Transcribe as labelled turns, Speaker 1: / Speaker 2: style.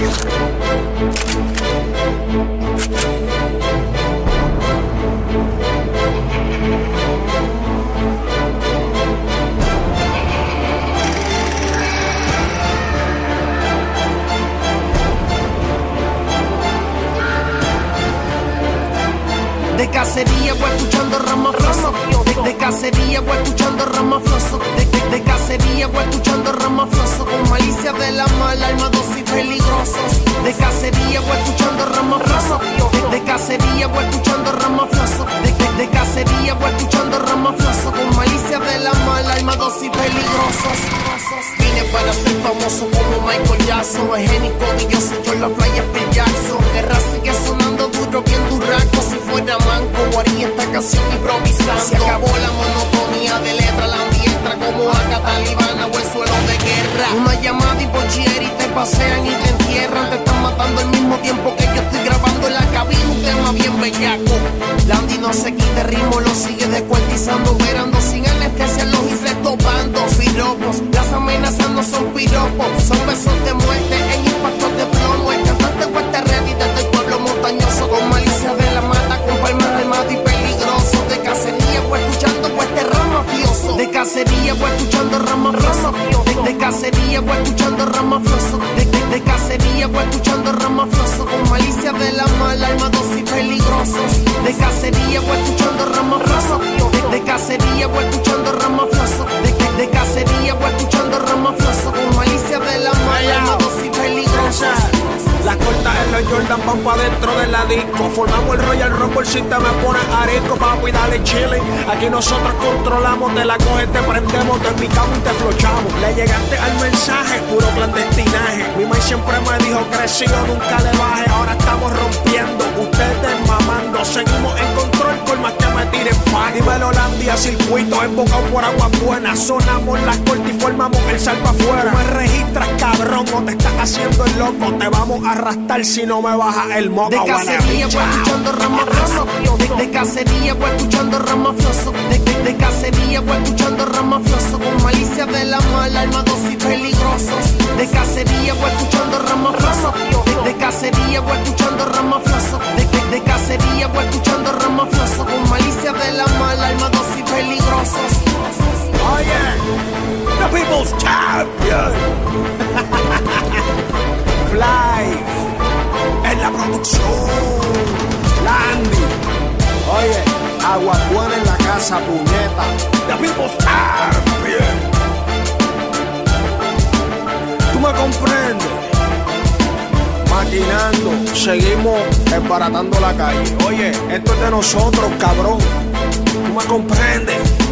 Speaker 1: De cacería voy escuchando ramafloso. De cacería voy escuchando ramafloso. De cacería voy escuchando ramafloso. Con malicia de la mala, armados y peligrosos. De cacería voy escuchando ramafloso. De cacería voy escuchando ramafloso. De cacería voy escuchando ramafloso. Con malicia de la mala, armados y peligrosos. Vine para ser famoso como Michael Jackson. Egénico y yo soy yo en la playa Phil Jackson. Guerra sigue sonando duro, bien duraco. Si fuera manco, haría esta canción improvisando. Se acabó la monotonía de letra, la entra como acá talibana o el suelo de guerra. Una llamada y por y te pasean y te entierran. Te están matando al mismo tiempo que yo estoy grabando en la cabina. Un tema bien bellaco. Landy no se quita el ritmo, lo sigue descuartizando. Verando sin anestesia los insectos bandos. Piropos, las amenazas no son piropos. Son besos de muerte en impactos de plomo. El cantante cuesta realidad del pueblo montañoso. Con malicia de la mata, con palmas armadas y peligroso. De cacería voy escuchando este ramafioso. De cacería voy escuchando ramafioso. De cacería voy escuchando ramafioso. De cacería voy escuchando ramafioso. Con malicia de la mala, armados y peligrosos. De cacería voy escuchando ramafioso. De cacería voy escuchando ramafioso. De cacería voy escuchando ramafioso. Con malicia de la mala, armados y peligrosos.
Speaker 2: Las cortas en los Jordan van pa' dentro de la disco. Formamos el Royal Rumble, si te me pones arisco, papi, dale chile. Aquí nosotros controlamos, te la coges, te prendemos, te picamos y te flochamos. Le llegaste al mensaje, puro clandestinaje. Mi maíz siempre me dijo, crecido, nunca le baje. Ahora estamos rompiendo, ustedes mamando. Seguimos en control, por más que me tiren pan. Dímelo, Landia, circuito, embocado por aguas buenas. Sonamos las cortas y formamos el salpa afuera. No me registras, cabrón, o te estás haciendo el loco. Te vamos a arrastrar si no me baja el moco.
Speaker 1: De cacería voy escuchando ramafioso. De cacería voy escuchando ramafioso. De cacería voy escuchando ramafioso. Con malicia de la mala, armados y peligrosos. De cacería voy escuchando ramafioso. De cacería voy escuchando ramafioso. De cacería voy escuchando ramafioso. Con malicia de la mala, armados y peligrosos.
Speaker 2: Oh yeah, the people's champion. Fly en la producción. Landy, oye, agua buena en la casa, puñeta. The people's champion. Tú me comprendes. Maquinando, seguimos desbaratando la calle. Oye, esto es de nosotros, cabrón. Tú me comprendes.